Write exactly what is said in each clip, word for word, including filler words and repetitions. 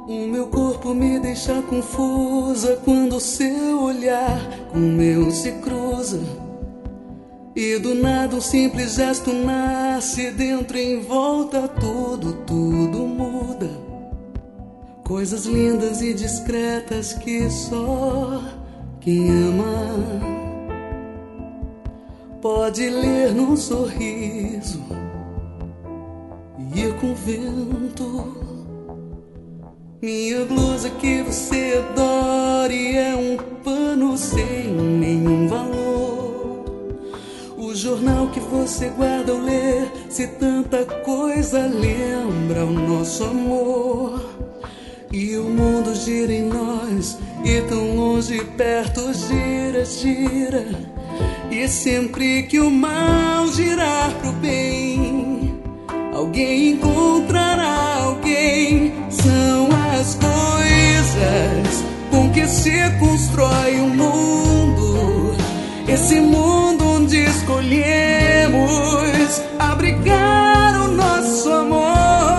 O meu corpo me deixa confusa quando seu olhar com o meu se cruza. E do nada um simples gesto nasce, dentro e em volta tudo, tudo muda. Coisas lindas e discretas que só quem ama pode ler num sorriso e ir com o vento. Minha blusa que você adore é um pano sem nenhum valor. O jornal que você guarda ao ler, se tanta coisa lembra o nosso amor. E o mundo gira em nós, e tão longe e perto gira, gira. E sempre que o mal girar pro bem, alguém encontrará alguém. São as coisas com que se constrói o mundo, esse mundo onde escolhemos abrigar o nosso amor.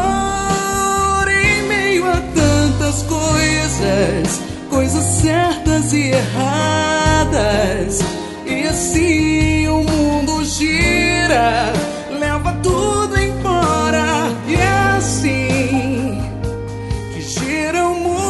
Em meio a tantas coisas, coisas certas e erradas, e assim o mundo gira, leva tudo embora. E é assim que gira o mundo.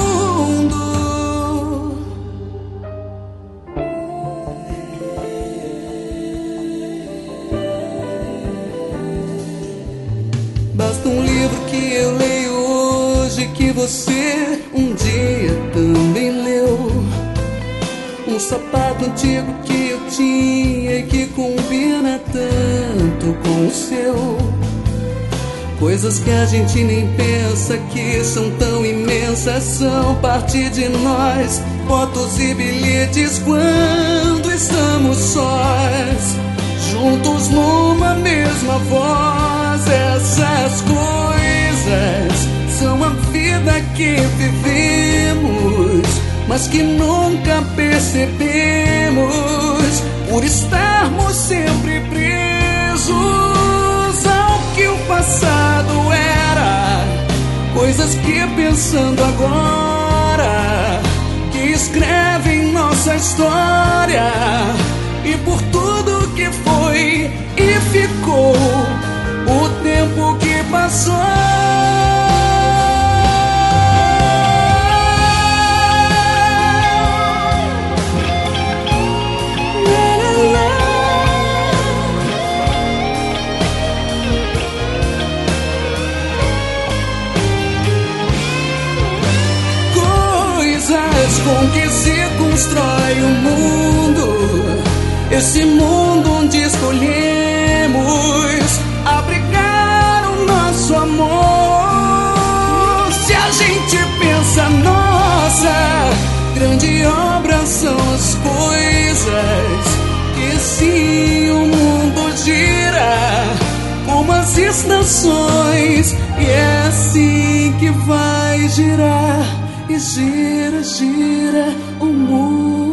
Basta um livro que eu leio hoje, que você um dia também leu. Um sapato antigo que eu tinha e que combina tanto com o seu. Coisas que a gente nem pensa que são tão imensas, são parte de nós. Fotos e bilhetes quando estamos sós, juntos numa mesma voz. Essas coisas são a vida que vivemos, mas que nunca percebemos, por estarmos sempre presos ao que o passado era. Coisas que pensando agora, que escrevem nossa história. E por tudo que foi e ficou, o tempo que passou. Com que se constrói o mundo, esse mundo onde escolhemos abrigar o nosso amor. Se a gente pensa, nossa, grande obra são as coisas que sim o mundo gira, como as estações, e é assim que vai girar. E gira, gira o mundo.